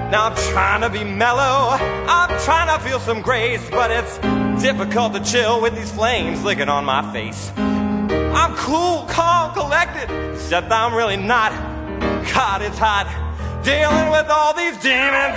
Now I'm trying to be mellow, I'm trying to feel some grace, but it's difficult to chill with these flames licking on my face. I'm cool, calm, collected, except I'm really not. God, it's hot, dealing with all these demons.